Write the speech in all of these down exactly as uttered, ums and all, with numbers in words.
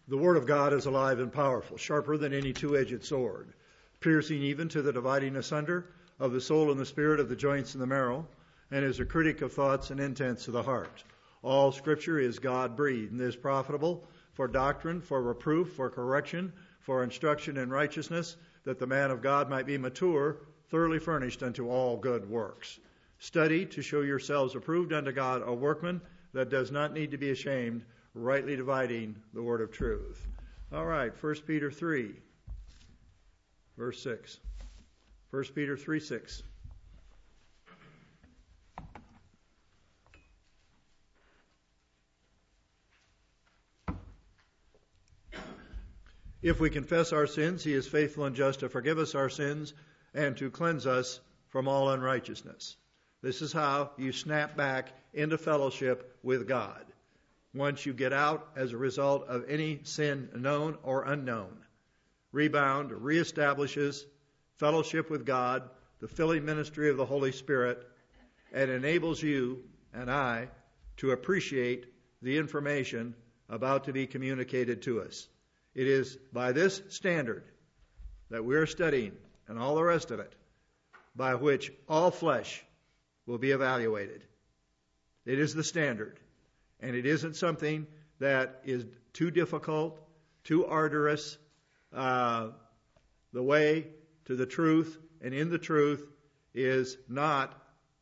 The Word of God is alive and powerful, sharper than any two-edged sword, piercing even to the dividing asunder of the soul and the spirit, of the joints and the marrow, and is a critic of thoughts and intents of the heart. All Scripture is God-breathed and is profitable for doctrine, for reproof, for correction, for instruction in righteousness, that the man of God might be mature, thoroughly furnished unto all good works. Study to show yourselves approved unto God, a workman that does not need to be ashamed, rightly dividing the word of truth. All right, First Peter three, verse six. First Peter three, six. If we confess our sins, he is faithful and just to forgive us our sins and to cleanse us from all unrighteousness. This is how you snap back into fellowship with God. Once you get out as a result of any sin known or unknown. Rebound reestablishes fellowship with God, the filling ministry of the Holy Spirit, and enables you and I to appreciate the information about to be communicated to us. It is by this standard that we're studying, and all the rest of it, by which all flesh will be evaluated. It is the standard. And it isn't something that is too difficult, too arduous. Uh, the way to the truth and in the truth is not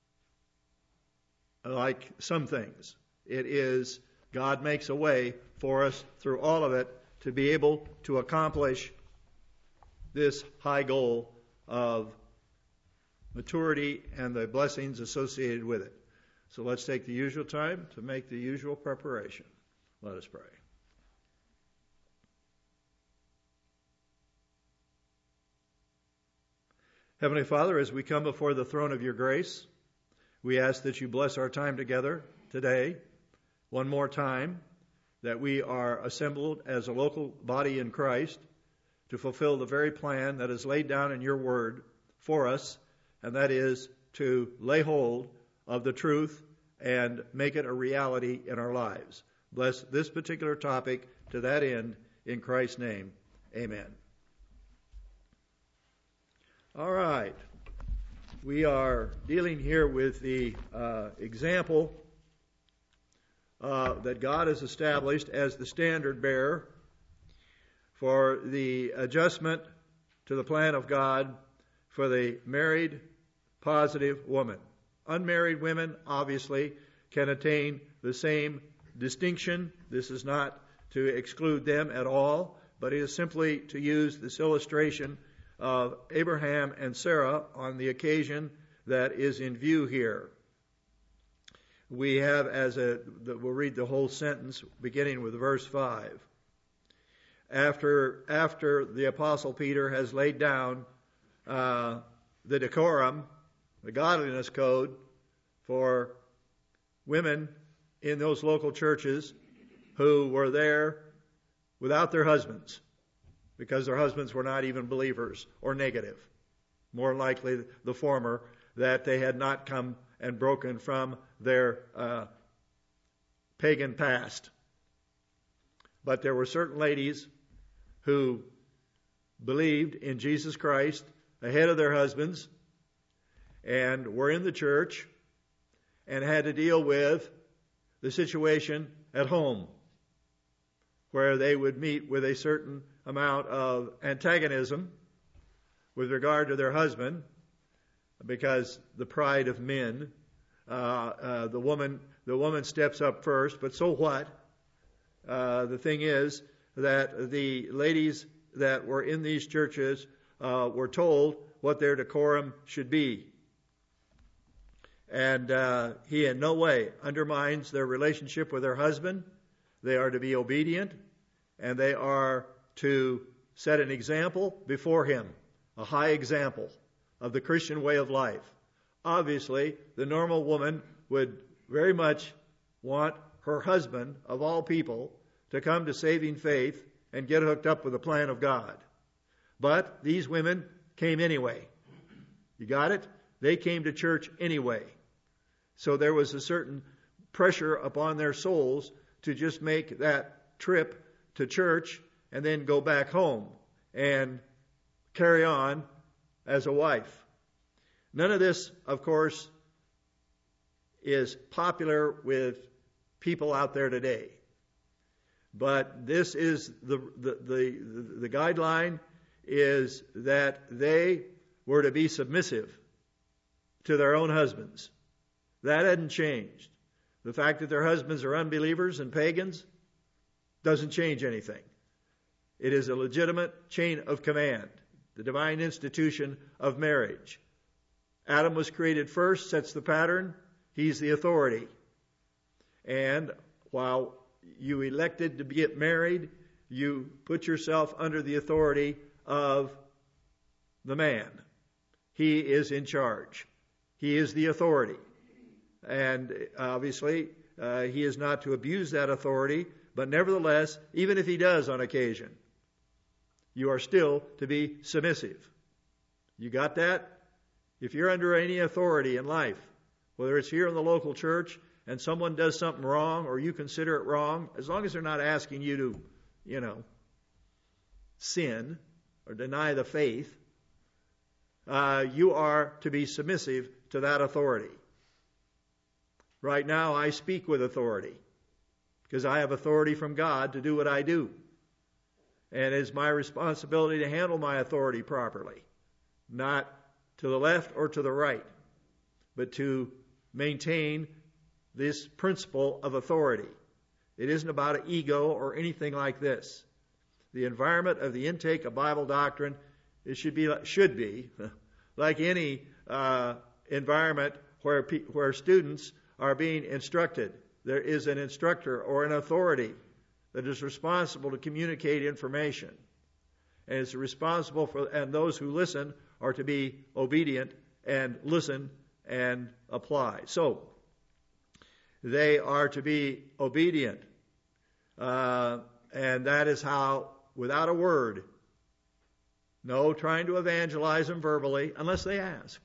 like some things. It is God makes a way for us through all of it to be able to accomplish this high goal of maturity and the blessings associated with it. So let's take the usual time to make the usual preparation. Let us pray. Heavenly Father, as we come before the throne of your grace, we ask that you bless our time together today, one more time, that we are assembled as a local body in Christ to fulfill the very plan that is laid down in your word for us, and that is to lay hold of the truth and make it a reality in our lives. Bless this particular topic to that end, in Christ's name. Amen. All right. We are dealing here with the uh, example uh, that God has established as the standard bearer for the adjustment to the plan of God for the married, positive woman. Unmarried women, obviously, can attain the same distinction. This is not to exclude them at all, but it is simply to use this illustration of Abraham and Sarah on the occasion that is in view here. We have as a, we'll read the whole sentence beginning with verse five. After, after the Apostle Peter has laid down uh, the decorum, the godliness code for women in those local churches who were there without their husbands, because their husbands were not even believers or negative. More likely the former, that they had not come and broken from their uh, pagan past. But there were certain ladies who believed in Jesus Christ ahead of their husbands and were in the church and had to deal with the situation at home, where they would meet with a certain amount of antagonism with regard to their husband, because the pride of men, uh, uh, the woman, the woman steps up first. But so what? Uh, the thing is that the ladies that were in these churches uh, were told what their decorum should be. And uh, he in no way undermines their relationship with their husband. They are to be obedient, and they are to set an example before him, a high example of the Christian way of life. Obviously, the normal woman would very much want her husband, of all people, to come to saving faith and get hooked up with the plan of God. But these women came anyway. You got it? They came to church anyway. So there was a certain pressure upon their souls to just make that trip to church and then go back home and carry on as a wife. None of this, of course, is popular with people out there today. But this is the, the, the, the guideline is that they were to be submissive to their own husbands. That hadn't changed. The fact that their husbands are unbelievers and pagans doesn't change anything. It is a legitimate chain of command, the divine institution of marriage. Adam was created first, sets the pattern. He's the authority. And while you elected to get married, you put yourself under the authority of the man. He is in charge. He is the authority. And obviously, uh, he is not to abuse that authority, but nevertheless, even if he does on occasion, you are still to be submissive. You got that? If you're under any authority in life, whether it's here in the local church and someone does something wrong or you consider it wrong, as long as they're not asking you to, you know, sin or deny the faith, uh, you are to be submissive to that authority. Right now, I speak with authority because I have authority from God to do what I do. And it's my responsibility to handle my authority properly, not to the left or to the right, but to maintain this principle of authority. It isn't about an ego or anything like this. The environment of the intake of Bible doctrine, it should be should be like any uh, environment where pe- where students are being instructed. There is an instructor or an authority that is responsible to communicate information, and is responsible for. And those who listen are to be obedient and listen and apply. So they are to be obedient, uh, and that is how, without a word, no trying to evangelize them verbally unless they ask.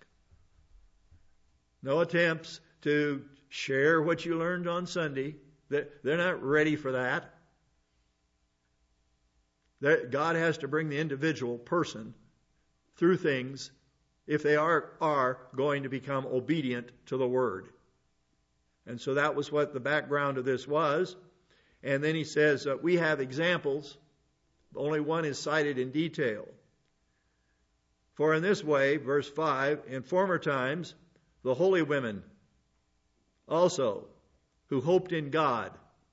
No attempts to share what you learned on Sunday. They're not ready for that. God has to bring the individual person through things if they are, are going to become obedient to the Word. And so that was what the background of this was. And then he says, uh, we have examples. Only one is cited in detail. For in this way, verse five, in former times, the holy women also, who hoped in God,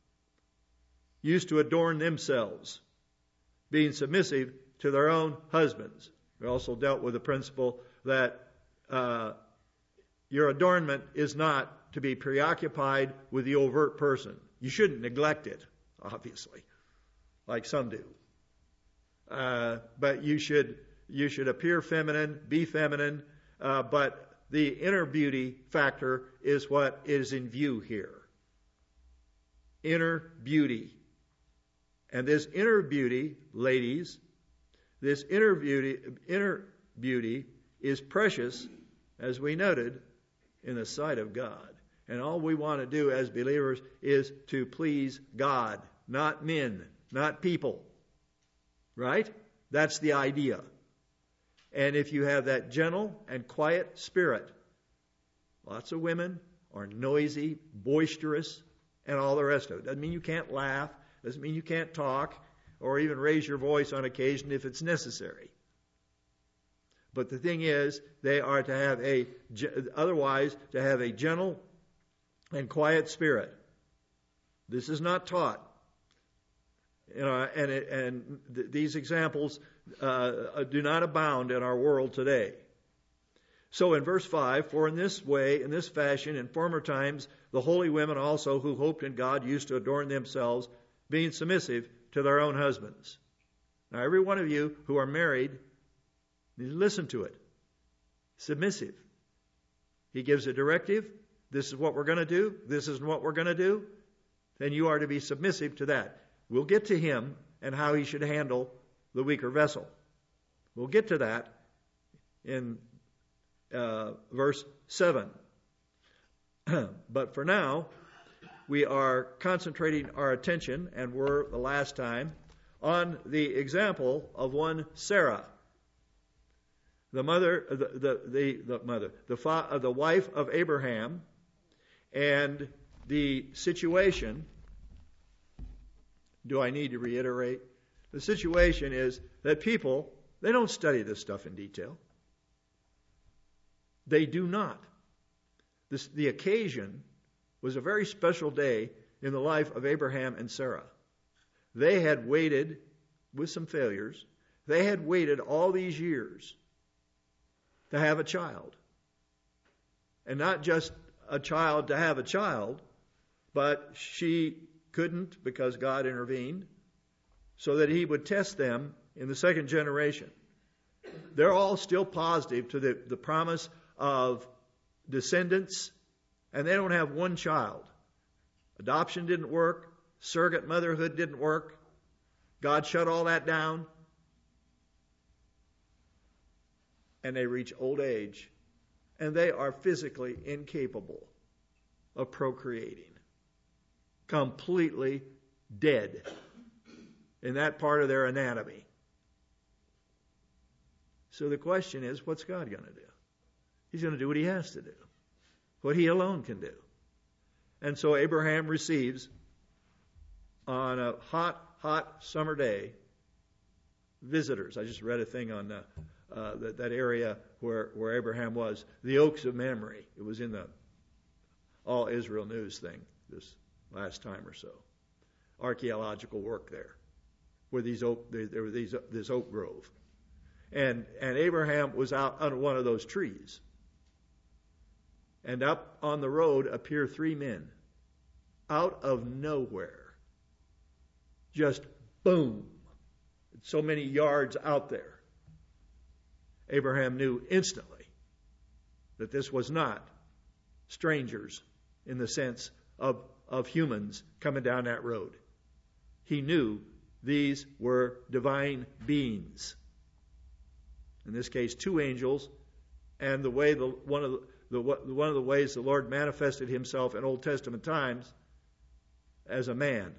used to adorn themselves, being submissive to their own husbands. We also dealt with the principle that uh, your adornment is not to be preoccupied with the overt person. You shouldn't neglect it, obviously, like some do. Uh, but you should you should appear feminine, be feminine, uh, but the inner beauty factor is what is in view here. Inner beauty. And this inner beauty, ladies, this inner beauty, inner beauty is precious, as we noted, in the sight of God. And all we want to do as believers is to please God, not men, not people. Right? That's the idea. And if you have that gentle and quiet spirit, lots of women are noisy, boisterous, and all the rest of it. Doesn't mean you can't laugh. Doesn't mean you can't talk or even raise your voice on occasion if it's necessary. But the thing is, they are to have a, otherwise, to have a gentle and quiet spirit. This is not taught. You know, and it, and th- these examples uh, do not abound in our world today. So in verse five, for in this way, in this fashion, in former times, the holy women also who hoped in God used to adorn themselves, being submissive to their own husbands. Now, every one of you who are married, listen to it. Submissive. He gives a directive. This is what we're going to do. This is what we're going to do. Then you are to be submissive to that. We'll get to him and how he should handle the weaker vessel. We'll get to that in uh, verse seven. But for now, we are concentrating our attention, and were the last time, on the example of one Sarah, the mother, the the the, the mother, the fa, uh, the wife of Abraham, and the situation. Do I need to reiterate? The situation is that people, they don't study this stuff in detail. They do not. This, the occasion was a very special day in the life of Abraham and Sarah. They had waited, with some failures, they had waited all these years to have a child. And not just a child to have a child, but she couldn't because God intervened, so that he would test them in the second generation. They're all still positive to the, the promise of descendants, and they don't have one child. Adoption didn't work. Surrogate motherhood didn't work. God shut all that down. And they reach old age, and they are physically incapable of procreating. Completely dead in that part of their anatomy. So the question is, what's God going to do? He's going to do what he has to do, what he alone can do. And so Abraham receives, on a hot, hot summer day, visitors. I just read a thing on uh, uh, that, that area where, where Abraham was, the Oaks of Mamre. It was in the All Israel News thing this last time or so. Archaeological work there, where these oak, there, there were these this oak grove, and and Abraham was out under one of those trees, and up on the road appear three men, out of nowhere, just boom, so many yards out there. Abraham knew instantly that this was not strangers in the sense of of humans coming down that road. He knew these were divine beings. In this case, two angels, and the way the one of the, the one of the ways the Lord manifested himself in Old Testament times as a man.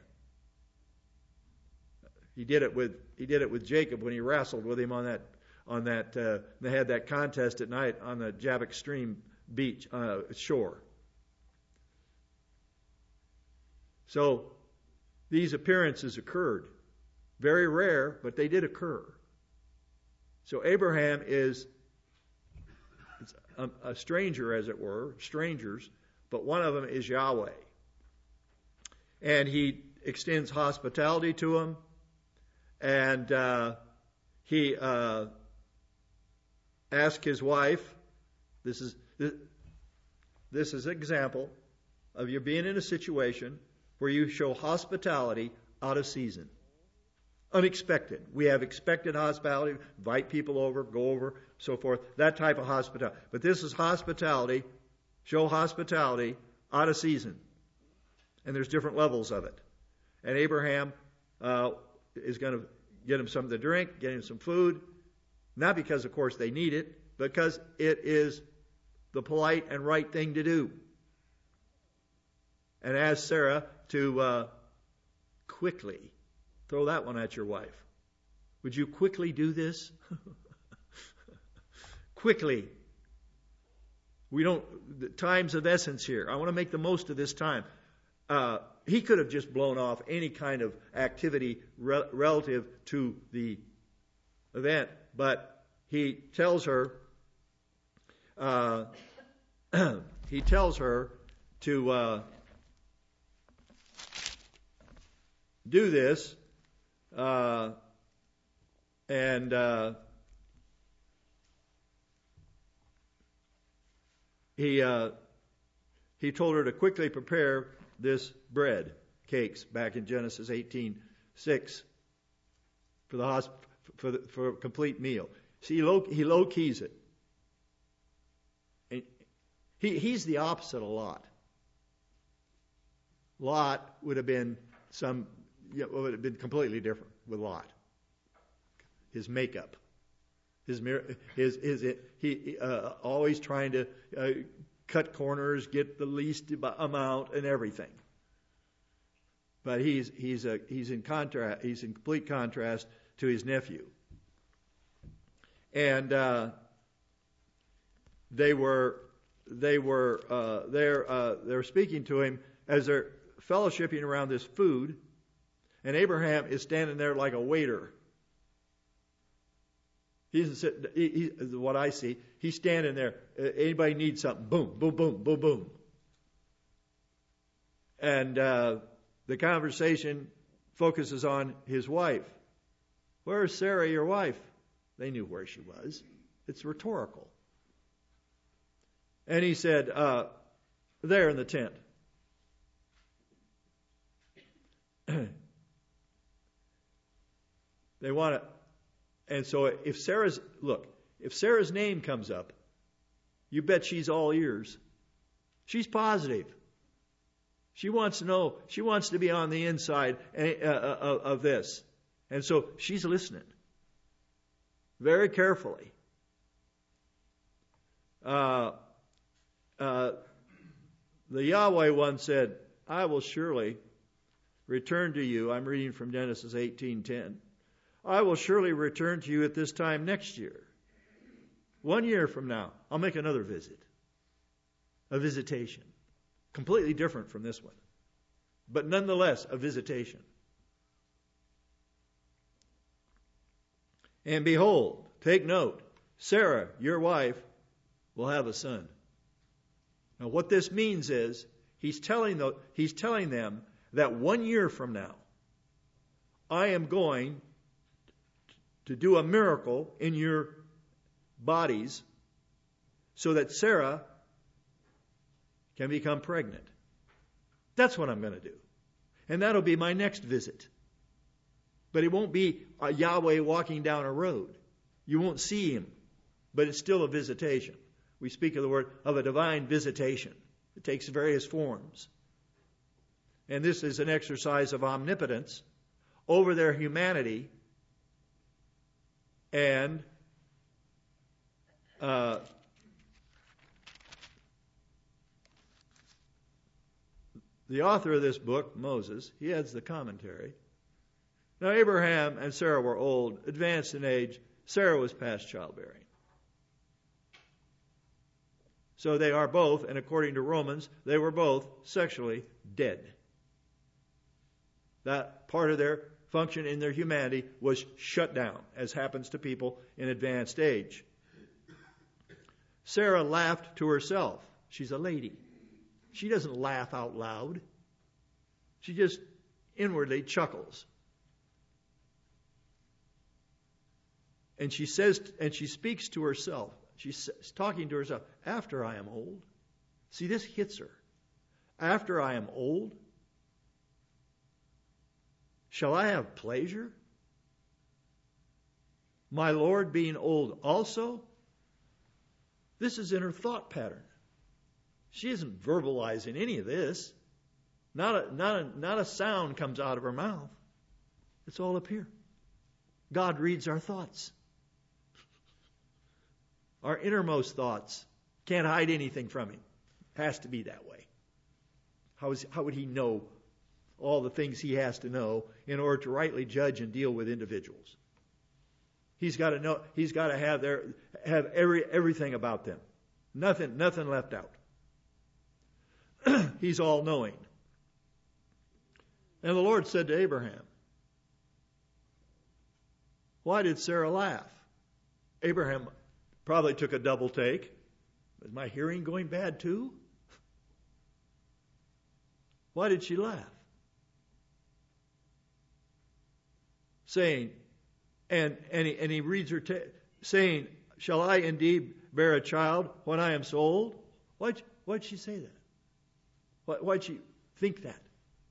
He did it with he did it with Jacob when he wrestled with him on that on that uh, they had that contest at night on the Jabbok Stream beach uh, shore. So these appearances occurred. Very rare, but they did occur. So Abraham is a, a stranger, as it were, strangers, but one of them is Yahweh. And he extends hospitality to him, and uh, he uh, asked his wife, this is this, this is an example of you being in a situation where you show hospitality out of season. Unexpected. We have expected hospitality, invite people over, go over, so forth, that type of hospitality. But this is hospitality, show hospitality out of season. And there's different levels of it. And Abraham uh, is going to get him something to drink, get him some food, not because, of course, they need it, but because it is the polite and right thing to do. And ask Sarah to uh, quickly throw that one at your wife. Would you quickly do this? Quickly. We don't, the time's of essence here. I want to make the most of this time. Uh, he could have just blown off any kind of activity re- relative to the event, but he tells her, uh, he tells her to uh, do this, uh, and uh, he uh, he told her to quickly prepare this bread, cakes, back in Genesis eighteen six, for the hosp- for the, for a complete meal. See, he low, he low keys it. And he he's the opposite of Lot. Lot would have been some. Yeah, it would have been completely different with Lot. His makeup, his his his he uh, always trying to uh, cut corners, get the least amount, and everything. But he's he's a he's in contrast. He's in complete contrast to his nephew. And uh, they were they were uh, they're uh, they're speaking to him as they're fellowshipping around this food, and Abraham is standing there like a waiter. He's he, he, what I see. He's standing there. Anybody needs something? Boom, boom, boom, boom, boom. And uh, the conversation focuses on his wife. Where is Sarah, your wife? They knew where she was. It's rhetorical. And he said, uh, there in the tent. They want to. And so if Sarah's, look, if Sarah's name comes up, you bet she's all ears. She's positive. She wants to know, she wants to be on the inside of this. And so she's listening very carefully. Uh, uh, the Yahweh one said, I will surely return to you. I'm reading from Genesis eighteen ten. I will surely return to you at this time next year. One year from now, I'll make another visit. A visitation. Completely different from this one. But nonetheless, a visitation. And behold, take note, Sarah, your wife, will have a son. Now what this means is, he's telling, the, he's telling them that one year from now, I am going to do a miracle in your bodies so that Sarah can become pregnant. That's what I'm going to do. And that'll be my next visit. But it won't be a Yahweh walking down a road. You won't see him. But it's still a visitation. We speak of the word of a divine visitation. It takes various forms. And this is an exercise of omnipotence over their humanity. And uh, the author of this book, Moses, he adds the commentary. Now Abraham and Sarah were old, advanced in age. Sarah was past childbearing. So they are both, and according to Romans, they were both sexually dead. That part of their function in their humanity was shut down, as happens to people in advanced age. Sarah laughed to herself. She's a lady. She doesn't laugh out loud. She just inwardly chuckles. And she says, and she speaks to herself. She's talking to herself. After I am old. See, this hits her. After I am old, shall I have pleasure? My Lord being old also? This is in her thought pattern. She isn't verbalizing any of this. Not a, not a, not a sound comes out of her mouth. It's all up here. God reads our thoughts. Our innermost thoughts. Can't hide anything from him. Has to be that way. How is, how would he know all the things he has to know in order to rightly judge and deal with individuals? He's got to know. He's got to have their have every everything about them. Nothing, nothing left out. He's all knowing. And the Lord said to Abraham, why did Sarah laugh? Abraham probably took a double take. Is my hearing going bad too? Why did she laugh? Saying, and and he, and he reads her, ta- saying, shall I indeed bear a child when I am so old? Why'd, why'd she say that? Why, why'd she think that?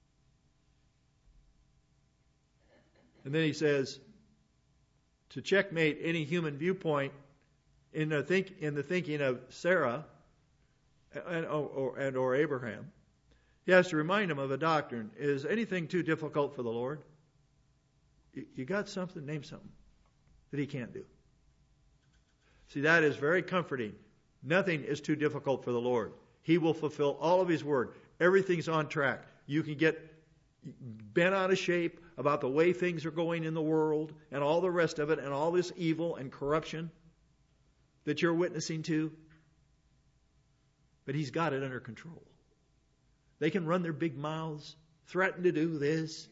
And then he says, to checkmate any human viewpoint in the think in the thinking of Sarah and or, and or Abraham, he has to remind him of a doctrine. Is anything too difficult for the Lord? You, you got something? Name something that he can't do. See, that is very comforting. Nothing is too difficult for the Lord. He will fulfill all of his word. Everything's on track. You can get bent out of shape about the way things are going in the world and all the rest of it and all this evil and corruption that you're witnessing to. But He's got it under control. They can run their big mouths, threaten to do this.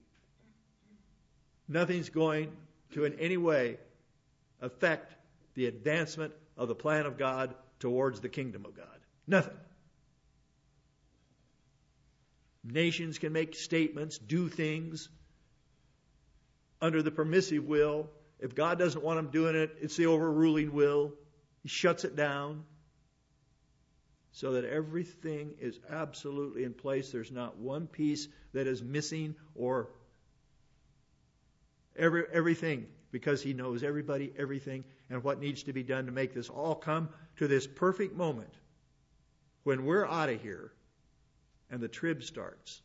Nothing's going to in any way affect the advancement of the plan of God towards the kingdom of God. Nothing. Nations can make statements, do things under the permissive will. If God doesn't want them doing it, it's the overruling will. He shuts it down so that everything is absolutely in place. There's not one piece that is missing or every, everything, because He knows everybody, everything, and what needs to be done to make this all come to this perfect moment when we're out of here and the trib starts.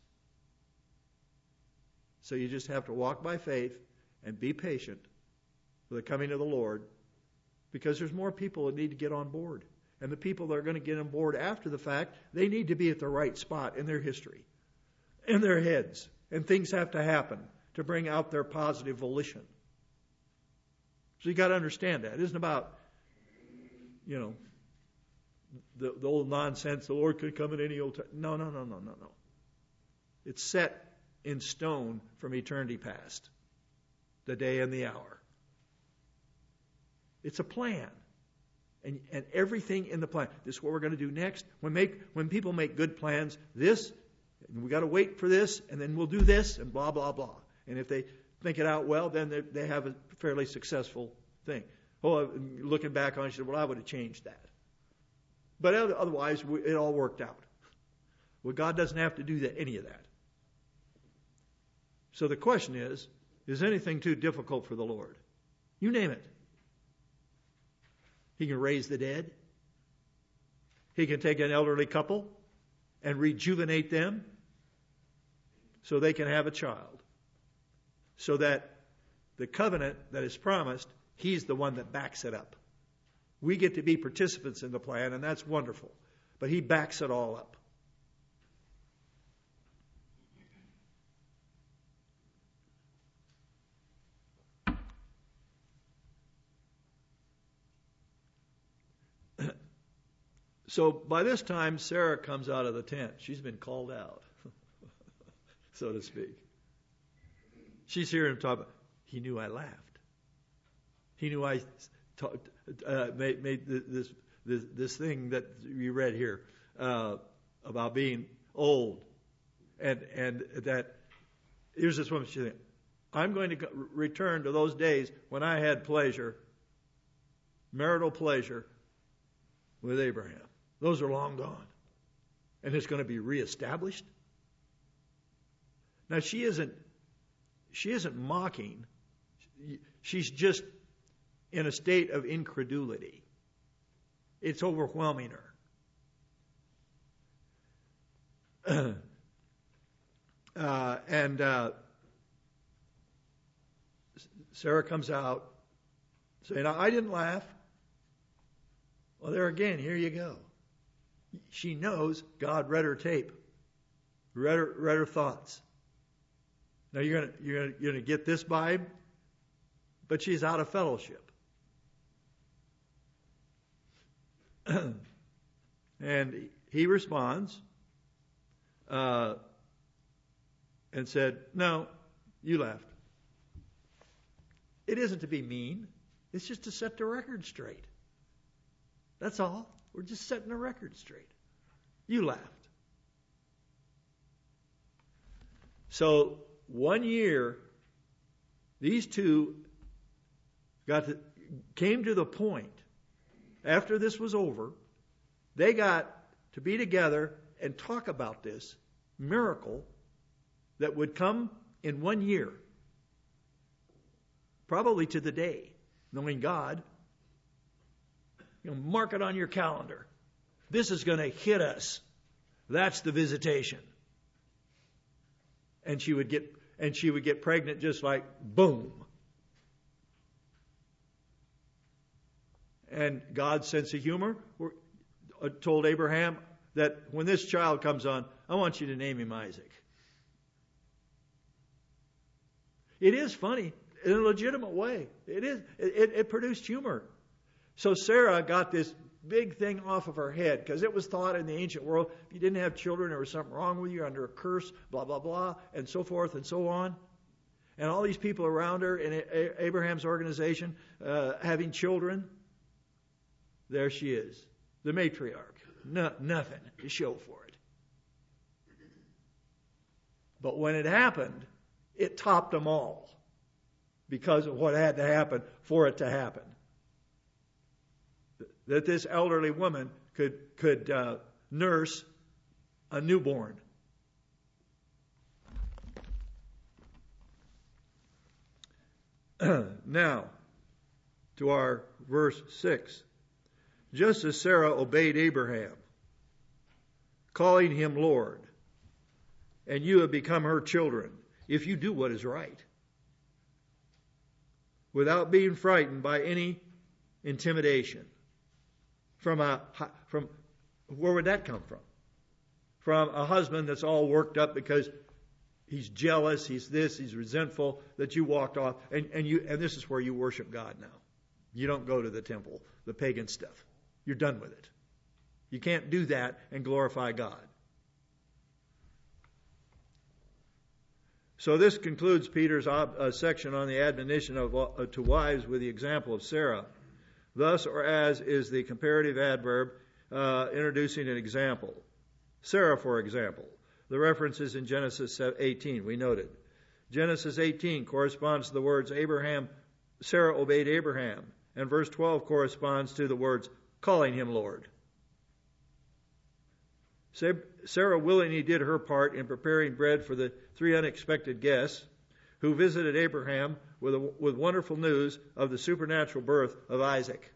So you just have to walk by faith and be patient for the coming of the Lord, because there's more people that need to get on board. And the people that are going to get on board after the fact, they need to be at the right spot in their history, in their heads. And things have to happen to bring out their positive volition. So you got to understand that. It isn't about, you know, the, the old nonsense, the Lord could come at any old time. No, no, no, no, no, no. It's set in stone from eternity past, the day and the hour. It's a plan. And, and everything in the plan. This is what we're going to do next. When make when people make good plans, this, and we got to wait for this, and then we'll do this, and blah, blah, blah. And if they think it out well, then they, they have a fairly successful thing. Oh, looking back on it, you said, well, I would have changed that. But otherwise, it all worked out. Well, God doesn't have to do that, any of that. So the question is, is anything too difficult for the Lord? You name it. He can raise the dead. He can take an elderly couple and rejuvenate them so they can have a child. So that the covenant that is promised, He's the one that backs it up. We get to be participants in the plan, and that's wonderful. But He backs it all up. So by this time, Sarah comes out of the tent. She's been called out, so to speak. She's hearing him talk about, he knew I laughed. He knew I talked, uh, made, made this, this this thing that you read here uh, about being old. And and that, here's this woman, she's saying, I'm going to return to those days when I had pleasure, marital pleasure, with Abraham. Those are long gone. And it's going to be reestablished. Now she isn't she isn't mocking. She's just in a state of incredulity. It's overwhelming her. uh, and uh, Sarah comes out saying, I didn't laugh. Well, there again, here you go. She knows God read her tape, read her, read her thoughts. Now you're gonna you're gonna you're gonna get this vibe, but she's out of fellowship. And he responds uh, and said, "No, you laughed. It isn't to be mean. It's just to set the record straight. That's all. We're just setting the record straight. You laughed." So one year, these two got to, came to the point, after this was over, they got to be together and talk about this miracle that would come in one year. Probably to the day, knowing God. You know, mark it on your calendar. This is going to hit us. That's the visitation. And she would get and she would get pregnant just like boom. And God's sense of humor told Abraham that when this child comes on, I want you to name him Isaac. It is funny in a legitimate way. It is. It, it produced humor. So Sarah got this big thing off of her head, because it was thought in the ancient world, if you didn't have children, there was something wrong with you, you're under a curse, blah, blah, blah, and so forth and so on. And all these people around her in Abraham's organization uh, having children, there she is, the matriarch. No, nothing to show for it. But when it happened, it topped them all because of what had to happen for it to happen. That this elderly woman could could uh, nurse a newborn. Now, to our verse six. Just as Sarah obeyed Abraham, calling him Lord, and you have become her children, if you do what is right, without being frightened by any intimidation. From a from where would that come from? From a husband that's all worked up because he's jealous, he's this, he's resentful, that you walked off, and, and you and this is where you worship God now. You don't go to the temple, the pagan stuff. You're done with it. You can't do that and glorify God. So this concludes Peter's ob, uh, section on the admonition of, uh, to wives with the example of Sarah. Thus, or as, is the comparative adverb uh, introducing an example. Sarah, for example. The references in Genesis eighteen, we noted. Genesis eighteen corresponds to the words Abraham, Sarah obeyed Abraham. And verse twelve corresponds to the words calling him Lord. Sarah willingly did her part in preparing bread for the three unexpected guests who visited Abraham with, a, with wonderful news of the supernatural birth of Isaac.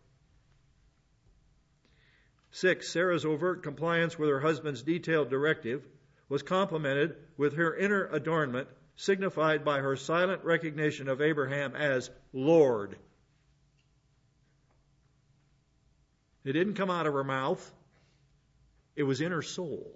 Six, Sarah's overt compliance with her husband's detailed directive was complemented with her inner adornment, signified by her silent recognition of Abraham as Lord. It didn't come out of her mouth. It was in her soul.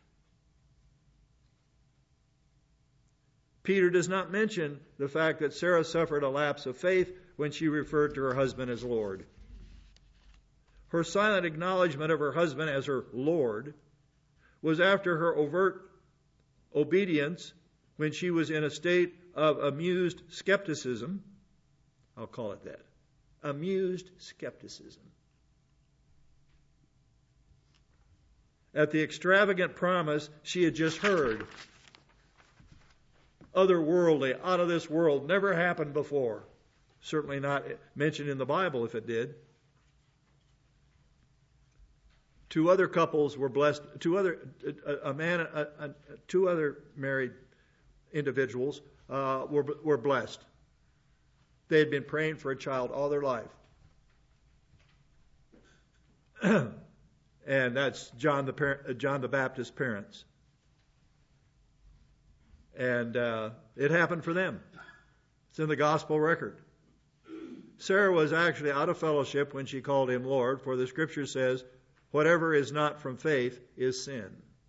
Peter does not mention the fact that Sarah suffered a lapse of faith when she referred to her husband as Lord. Her silent acknowledgement of her husband as her Lord was after her overt obedience when she was in a state of amused skepticism. I'll call it that. Amused skepticism. At the extravagant promise she had just heard. Otherworldly, out of this world, never happened before. Certainly not mentioned in the Bible if it did. Two other couples were blessed. Two other, a, a man, a, a, two other married individuals uh, were were blessed. They had been praying for a child all their life, and that's John the parent, John the Baptist's parents. And uh, it happened for them. It's in the gospel record. Sarah was actually out of fellowship when she called him Lord, for the scripture says, whatever is not from faith is sin.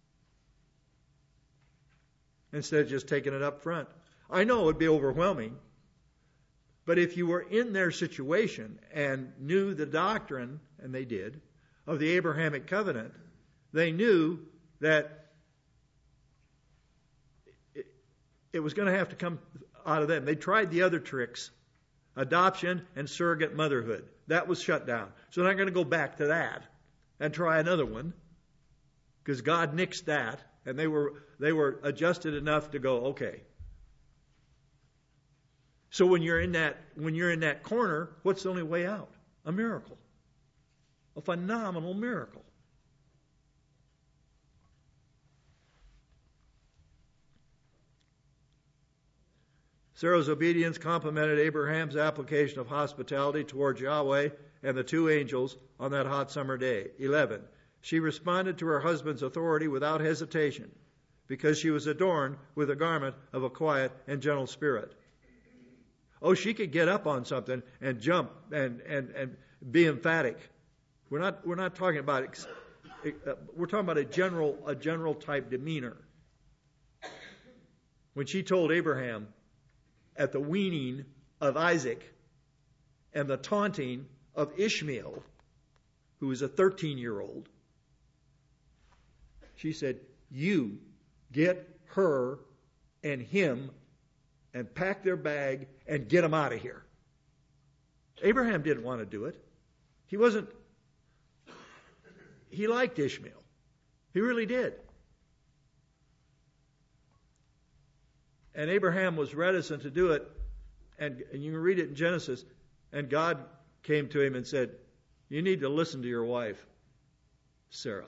Instead of just taking it up front. I know it would be overwhelming, but if you were in their situation and knew the doctrine, and they did, of the Abrahamic covenant, they knew that it was going to have to come out of them. They tried the other tricks, adoption and surrogate motherhood. That was shut down. So they're not going to go back to that and try another one, because God nixed that, and they were they were adjusted enough to go, okay. So when you're in that when you're in that corner, what's the only way out? A miracle, a phenomenal miracle. Sarah's obedience complemented Abraham's application of hospitality towards Yahweh and the two angels on that hot summer day. eleven. She responded to her husband's authority without hesitation because she was adorned with a garment of a quiet and gentle spirit. Oh, she could get up on something and jump and, and, and be emphatic. We're not we're not talking about we're talking about a general a general type demeanor. When she told Abraham at the weaning of Isaac and the taunting of Ishmael, who was a thirteen-year-old, she said, you get her and him and pack their bag and get them out of here. Abraham didn't want to do it. He wasn't, he liked Ishmael. He really did. And Abraham was reticent to do it. And, and you can read it in Genesis. And God came to him and said, you need to listen to your wife, Sarah.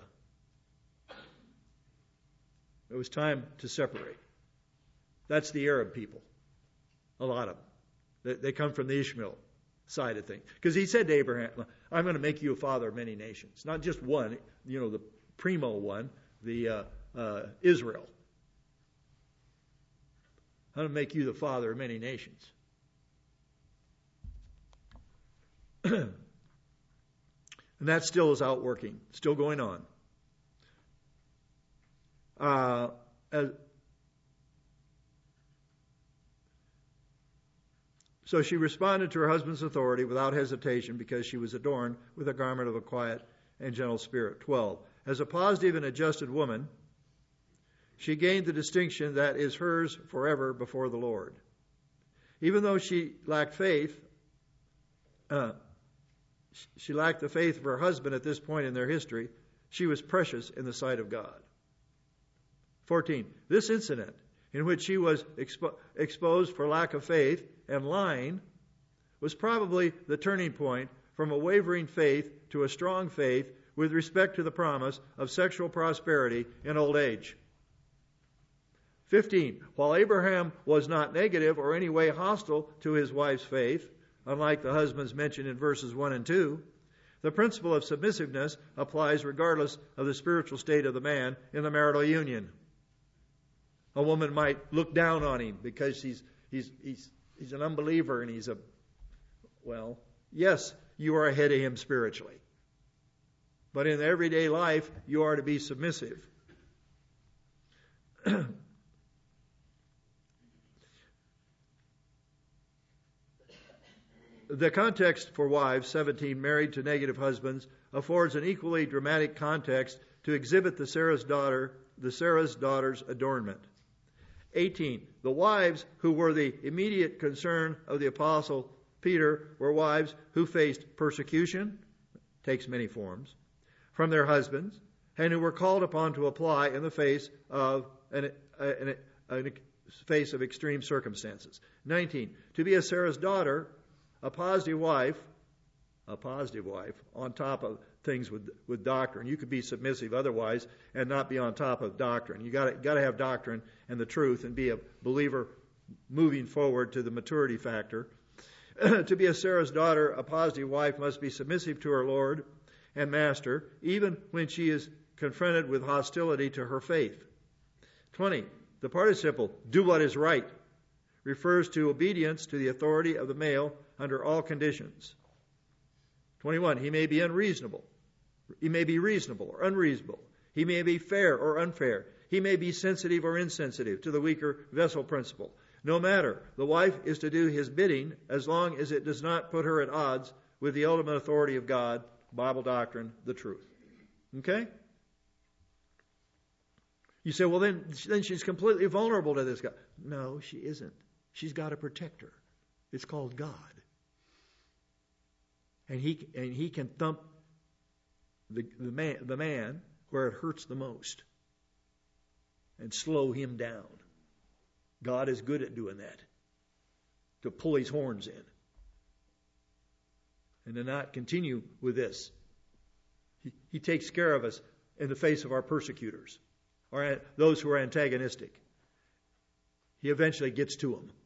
It was time to separate. That's the Arab people. A lot of them. They, they come from the Ishmael side of things. Because he said to Abraham, I'm going to make you a father of many nations. Not just one, you know, the primo one, the uh, uh, Israel. I'm going to make you the father of many nations. And that still is outworking, still going on. Uh, as, so she responded to her husband's authority without hesitation because she was adorned with a garment of a quiet and gentle spirit. twelve. As a positive and adjusted woman, she gained the distinction that is hers forever before the Lord. Even though she lacked faith, uh, she lacked the faith of her husband at this point in their history, she was precious in the sight of God. fourteen. This incident, in which she was expo- exposed for lack of faith and lying, was probably the turning point from a wavering faith to a strong faith with respect to the promise of sexual prosperity in old age. fifteen. While Abraham was not negative or any way hostile to his wife's faith, unlike the husbands mentioned in verses one and two, the principle of submissiveness applies regardless of the spiritual state of the man in the marital union. A woman might look down on him because he's he's he's he's an unbeliever and he's a well, yes, you are ahead of him spiritually. But in everyday life, you are to be submissive. The context for wives, seventeen, married to negative husbands, affords an equally dramatic context to exhibit the Sarah's daughter, the Sarah's daughter's adornment. eighteen. The wives who were the immediate concern of the apostle Peter were wives who faced persecution, takes many forms, from their husbands, and who were called upon to apply in the face of an, an, an, a face of extreme circumstances. nineteen. To be a Sarah's daughter, a positive wife, a positive wife, on top of things with with doctrine. You could be submissive otherwise and not be on top of doctrine. You got got to have doctrine and the truth and be a believer moving forward to the maturity factor. To be a Sarah's daughter, a positive wife must be submissive to her Lord and Master, even when she is confronted with hostility to her faith. twenty. The participle, do what is right, refers to obedience to the authority of the male under all conditions. twenty-one. He may be unreasonable. He may be reasonable or unreasonable. He may be fair or unfair. He may be sensitive or insensitive to the weaker vessel principle. No matter, the wife is to do his bidding as long as it does not put her at odds with the ultimate authority of God, Bible doctrine, the truth. Okay? You say, well, then, then she's completely vulnerable to this guy. No, she isn't. She's got a protector. It's called God. And he and he can thump the, the man the man where it hurts the most and slow him down. God is good at doing that. To pull his horns in. And to not continue with this. He, he takes care of us in the face of our persecutors. Or those who are antagonistic. He eventually gets to them.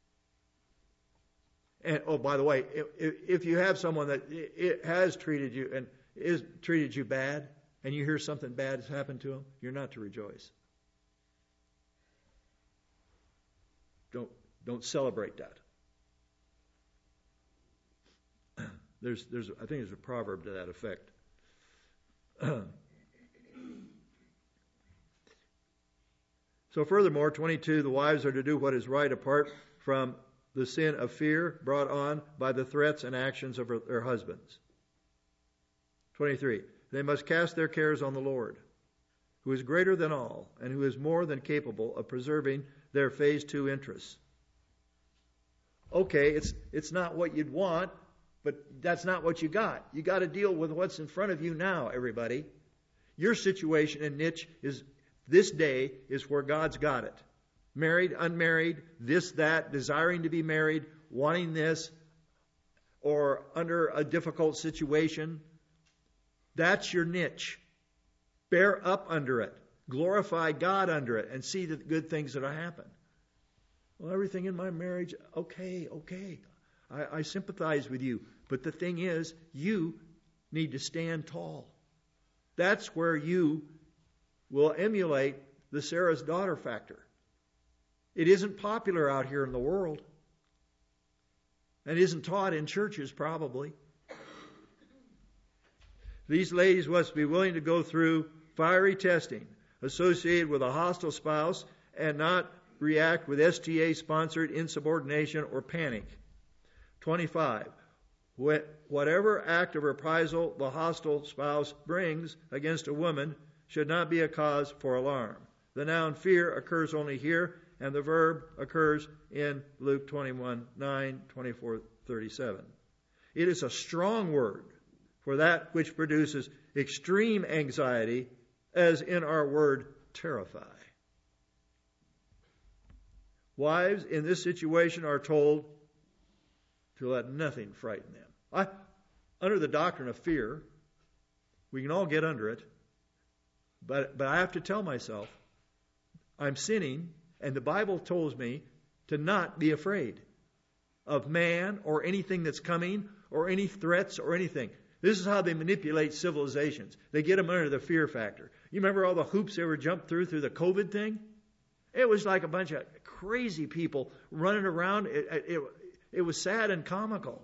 And oh, by the way, if, if you have someone that it has treated you and is treated you bad, and you hear something bad has happened to them, you're not to rejoice. Don't don't celebrate that. There's there's I think there's a proverb to that effect. So furthermore, twenty-two, the wives are to do what is right apart from the sin of fear brought on by the threats and actions of their husbands. twenty-three. They must cast their cares on the Lord, who is greater than all and who is more than capable of preserving their phase two interests. Okay, it's it's not what you'd want, but that's not what you got. You got to deal with what's in front of you now, everybody. Your situation and niche is this day is where God's got it. Married, unmarried, this, that, desiring to be married, wanting this, or under a difficult situation. That's your niche. Bear up under it. Glorify God under it and see the good things that will happen. Well, everything in my marriage, okay, okay. I, I sympathize with you. But the thing is, you need to stand tall. That's where you will emulate the Sarah's daughter factor. It isn't popular out here in the world. And isn't taught in churches, probably. These ladies must be willing to go through fiery testing associated with a hostile spouse and not react with S T A-sponsored insubordination or panic. twenty-five. Whatever act of reprisal the hostile spouse brings against a woman should not be a cause for alarm. The noun fear occurs only here, and the verb occurs in Luke twenty-one nine, twenty-four thirty-seven. It is a strong word for that which produces extreme anxiety, as in our word terrify. Wives in this situation are told to let nothing frighten them. I, under the doctrine of fear, we can all get under it, but, but I have to tell myself, I'm sinning, and the Bible tells me to not be afraid of man or anything that's coming or any threats or anything. This is how they manipulate civilizations. They get them under the fear factor. You remember all the hoops they were jumped through through the COVID thing? It was like a bunch of crazy people running around. It, it, it was sad and comical.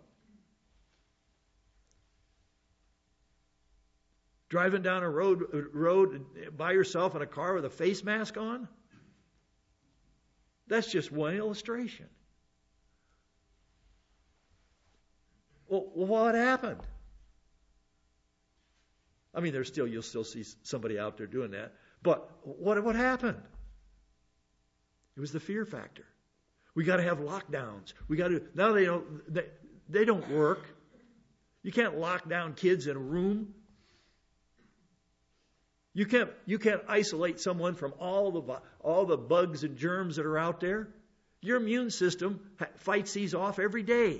Driving down a road, road by yourself in a car with a face mask on? That's just one illustration. Well, what happened? I mean, there's still you'll still see somebody out there doing that. But what what happened? It was the fear factor. We got to have lockdowns. We got to now they don't they, they don't work. You can't lock down kids in a room. You can't you can't isolate someone from all the all the bugs and germs that are out there. Your immune system fights these off every day.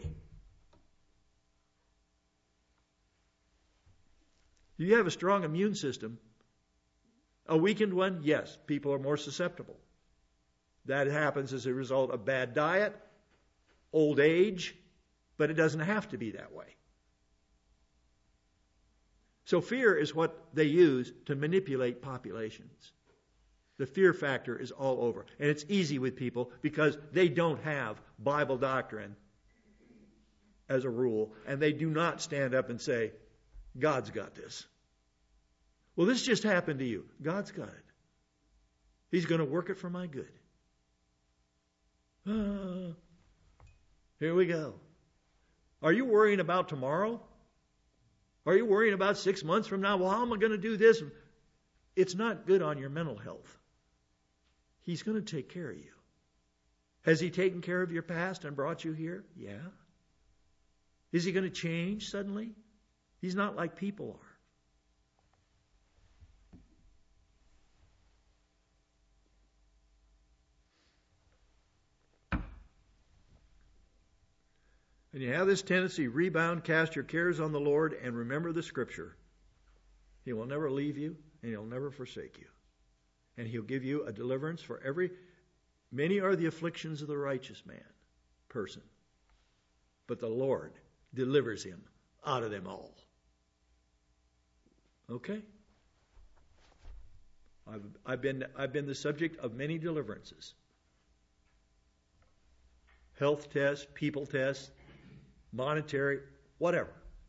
You have a strong immune system. A weakened one, yes, people are more susceptible. That happens as a result of bad diet, old age, but it doesn't have to be that way. So fear is what they use to manipulate populations. The fear factor is all over. And it's easy with people because they don't have Bible doctrine as a rule, and they do not stand up and say, God's got this. Well, this just happened to you. God's got it. He's going to work it for my good. Ah, here we go. Are you worrying about tomorrow? Are you worrying about six months from now? Well, how am I going to do this? It's not good on your mental health. He's going to take care of you. Has He taken care of your past and brought you here? Yeah. Is He going to change suddenly? He's not like people are. And you have this tendency, rebound, cast your cares on the Lord, and remember the Scripture. He will never leave you, and He'll never forsake you. And He'll give you a deliverance for every... Many are the afflictions of the righteous man, person. But the Lord delivers him out of them all. Okay? I've, I've been I've been the subject of many deliverances. Health tests, people tests, monetary, whatever.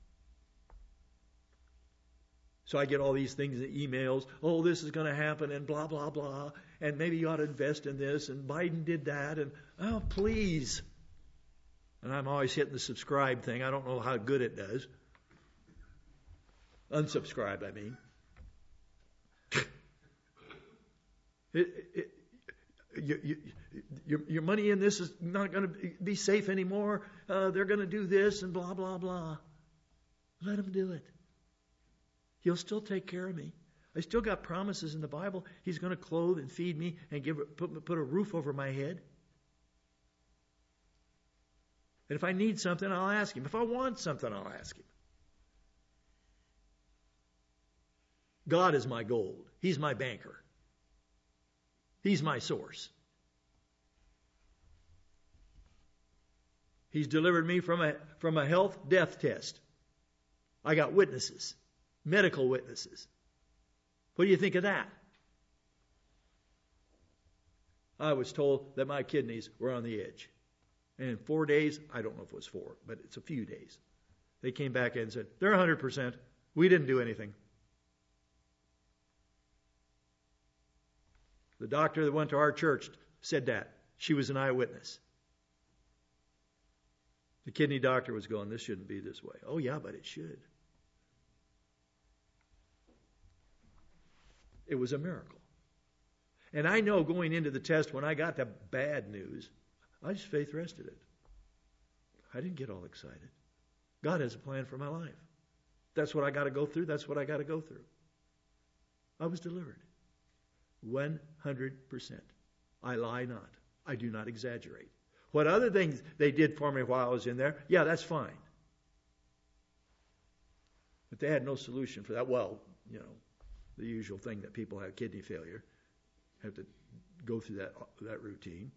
So I get all these things in emails. Oh, this is going to happen and blah, blah, blah. And maybe you ought to invest in this. And Biden did that. And, oh, please. And I'm always hitting the subscribe thing. I don't know how good it does. Unsubscribe, I mean. it, it, you, you, your, your money in this is not going to be safe anymore. Uh, they're going to do this and blah, blah, blah. Let them do it. He'll still take care of me. I still got promises in the Bible. He's going to clothe and feed me and give put, put a roof over my head. And if I need something, I'll ask Him. If I want something, I'll ask Him. God is my gold. He's my banker. He's my source. He's delivered me from a, from a health death test. I got witnesses, medical witnesses. What do you think of that? I was told that my kidneys were on the edge. And in four days, I don't know if it was four, but it's a few days, they came back in and said, they're one hundred percent. We didn't do anything. The doctor that went to our church said that. She was an eyewitness. The kidney doctor was going, this shouldn't be this way. Oh, yeah, but it should. It was a miracle. And I know going into the test, when I got the bad news, I just faith rested it. I didn't get all excited. God has a plan for my life. That's what I got to go through. That's what I got to go through. I was delivered. one hundred percent. I lie not. I do not exaggerate. What other things they did for me while I was in there, yeah, that's fine. But they had no solution for that. Well, you know, the usual thing that people have kidney failure, have to go through that that routine.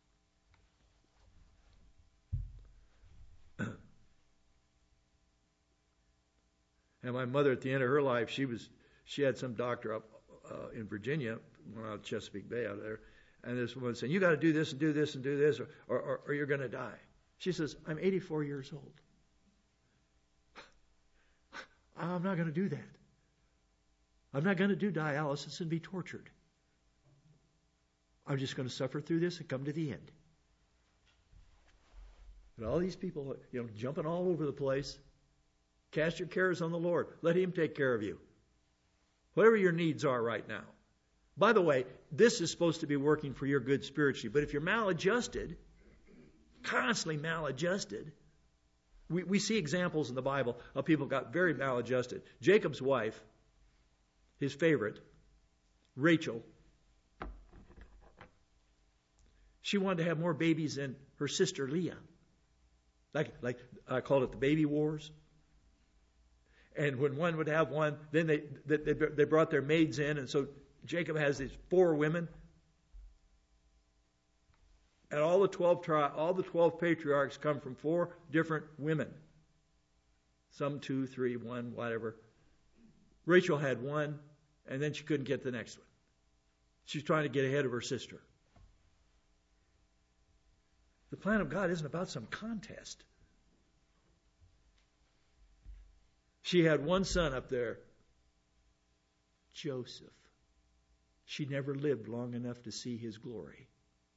And my mother, at the end of her life, she was she had some doctor up uh, in Virginia, went out Chesapeake Bay out there, and this woman saying, "You got to do this and do this and do this, or or, or you're going to die." She says, "I'm eighty-four years old. I'm not going to do that. I'm not going to do dialysis and be tortured. I'm just going to suffer through this and come to the end." And all these people, you know, jumping all over the place. Cast your cares on the Lord. Let Him take care of you. Whatever your needs are right now. By the way, this is supposed to be working for your good spiritually. But if you're maladjusted, constantly maladjusted, we, we see examples in the Bible of people who got very maladjusted. Jacob's wife, his favorite, Rachel, she wanted to have more babies than her sister Leah. Like, like I called it the baby wars. And when one would have one, then they, they they brought their maids in, and so Jacob has these four women, and all the twelve tri- all the twelve patriarchs come from four different women. Some two, three, one, whatever. Rachel had one, and then she couldn't get the next one. She's trying to get ahead of her sister. The plan of God isn't about some contest. She had one son up there, Joseph. She never lived long enough to see his glory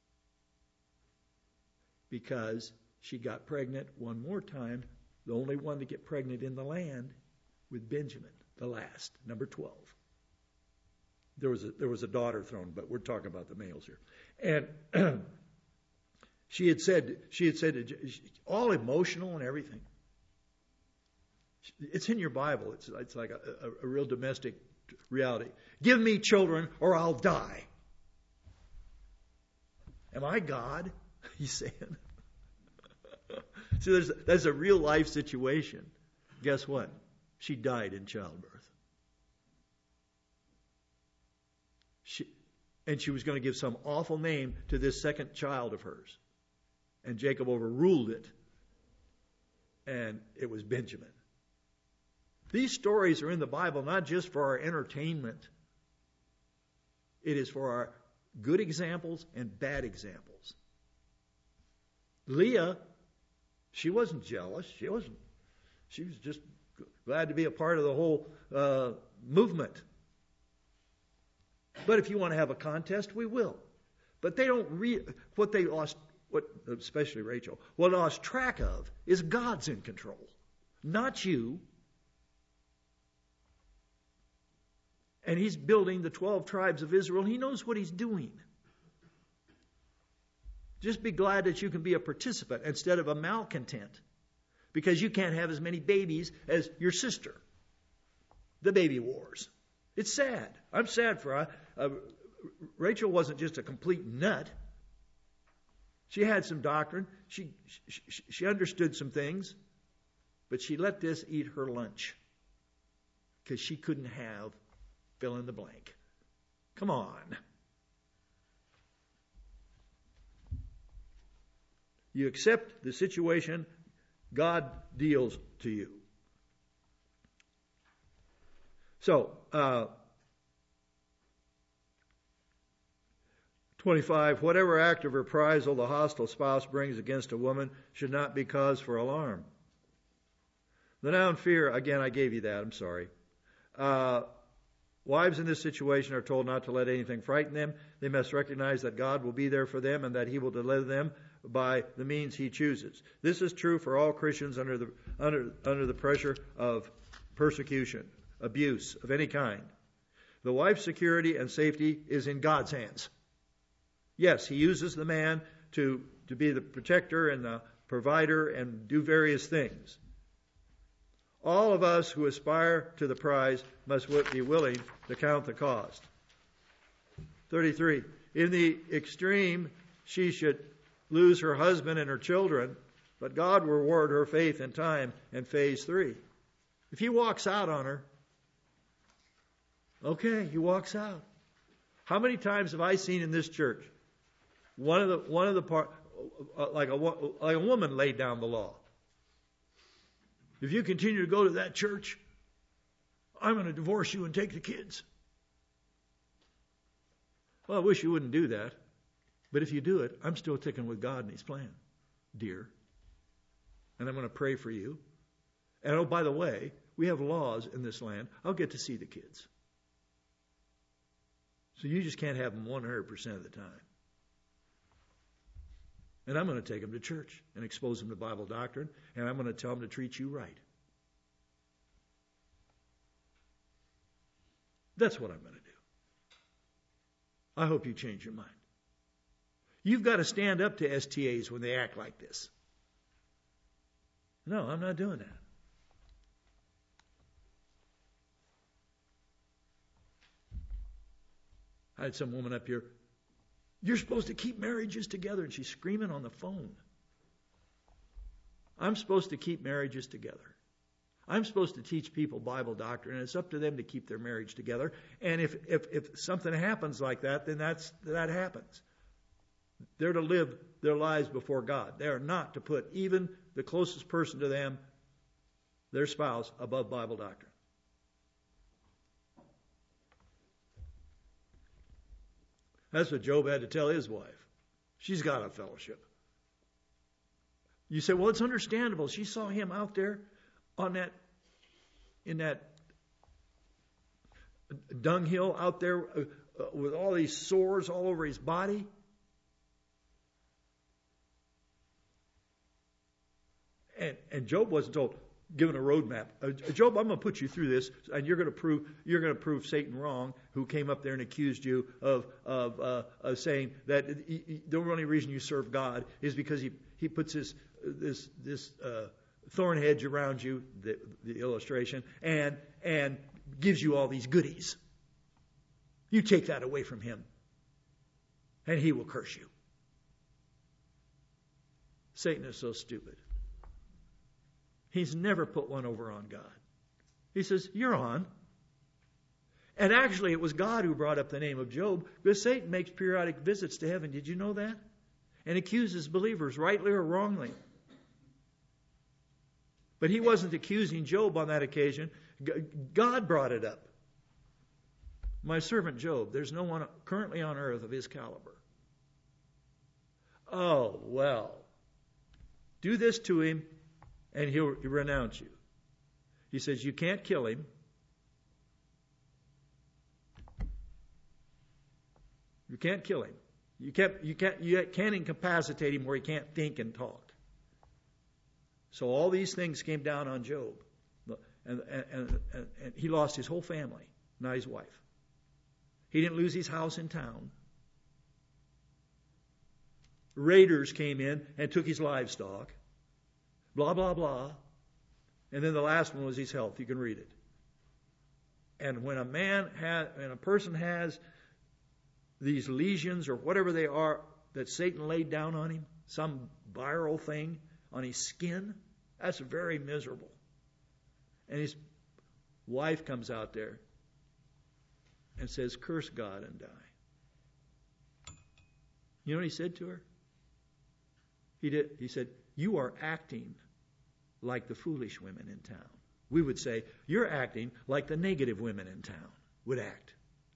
because she got pregnant one more time, the only one to get pregnant in the land, with Benjamin, the last, number twelve. There was a, there was a daughter thrown, but we're talking about the males here. And she had said, she had said, all emotional and everything. It's in your Bible. It's, it's like a, a, a real domestic reality. Give me children or I'll die. Am I God? He's saying. See, there's, that's a real life situation. Guess what? She died in childbirth. She, and she was going to give some awful name to this second child of hers. And Jacob overruled it. And it was Benjamin. These stories are in the Bible not just for our entertainment. It is for our good examples and bad examples. Leah, she wasn't jealous. She wasn't. She was just glad to be a part of the whole uh, movement. But if you want to have a contest, we will. But they don't re- what they lost what, especially Rachel, what lost track of is God's in control, not you. And he's building the twelve tribes of Israel. He knows what he's doing. Just be glad that you can be a participant instead of a malcontent, because you can't have as many babies as your sister. The baby wars. It's sad. I'm sad for her. Uh, Rachel wasn't just a complete nut. She had some doctrine. She, she, she understood some things. But she let this eat her lunch because she couldn't have fill in the blank. Come on. You accept the situation God deals to you. So, uh, twenty-five, whatever act of reprisal the hostile spouse brings against a woman should not be cause for alarm. The noun fear, again, I gave you that, I'm sorry. Uh, wives in this situation are told not to let anything frighten them. They must recognize that God will be there for them and that he will deliver them by the means he chooses. This is true for all Christians under the under under the pressure of persecution, abuse of any kind. The wife's security and safety is in God's hands. Yes, he uses the man to, to be the protector and the provider and do various things. All of us who aspire to the prize must be willing to count the cost. thirty-three. In the extreme, she should lose her husband and her children, but God will reward her faith and time in phase three. If he walks out on her, okay, he walks out. How many times have I seen in this church one of the one of the part like a like a woman laid down the law? If you continue to go to that church, I'm going to divorce you and take the kids. Well, I wish you wouldn't do that. But if you do it, I'm still sticking with God and his plan, dear. And I'm going to pray for you. And oh, by the way, we have laws in this land. I'll get to see the kids. So you just can't have them one hundred percent of the time. And I'm going to take them to church and expose them to Bible doctrine, and I'm going to tell them to treat you right. That's what I'm going to do. I hope you change your mind. You've got to stand up to S T As when they act like this. No, I'm not doing that. I had some woman up here, you're supposed to keep marriages together, and she's screaming on the phone. I'm supposed to keep marriages together. I'm supposed to teach people Bible doctrine, and it's up to them to keep their marriage together. And if if, if something happens like that, then that's that happens. They're to live their lives before God. They are not to put even the closest person to them, their spouse, above Bible doctrine. That's what Job had to tell his wife. She's got a fellowship. You say, well, it's understandable. She saw him out there on that, in that dunghill out there uh, uh, with all these sores all over his body. And, and Job wasn't told, given a roadmap. Uh, Job, I'm going to put you through this, and you're going to prove you're going to prove Satan wrong, who came up there and accused you of of, uh, of saying that he, he, the only reason you serve God is because he he puts this this this uh, thorn hedge around you, the, the illustration, and and gives you all these goodies. You take that away from him, and he will curse you. Satan is so stupid. He's never put one over on God. He says, you're on. And actually, it was God who brought up the name of Job, because Satan makes periodic visits to heaven. Did you know that? And accuses believers, rightly or wrongly. But he wasn't accusing Job on that occasion. God brought it up. My servant Job, there's no one currently on earth of his caliber. Oh, well. Do this to him, and he'll renounce you. He says, you can't kill him. You can't kill him. You kept you can't you can't incapacitate him where he can't think and talk. So all these things came down on Job, and and, and, and he lost his whole family, not his wife. He didn't lose his house in town. Raiders came in and took his livestock. Blah blah blah, and then the last one was his health. You can read it. And when a man has, when a person has these lesions or whatever they are that Satan laid down on him, some viral thing on his skin, that's very miserable. And his wife comes out there and says, curse God and die. You know what he said to her? He did. He said, you are acting like the foolish women in town. We would say, you're acting like the negative women in town would act.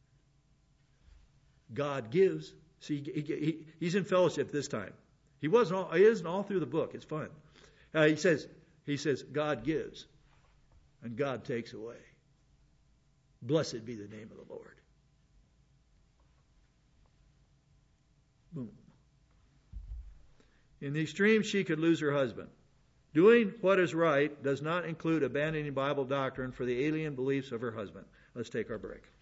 God gives. See, he, he, he's in fellowship this time. He wasn't. All, he isn't all through the book. It's fun. Uh, he says. He says God gives, and God takes away. Blessed be the name of the Lord. Boom. In the extreme, she could lose her husband. Doing what is right does not include abandoning Bible doctrine for the alien beliefs of her husband. Let's take our break.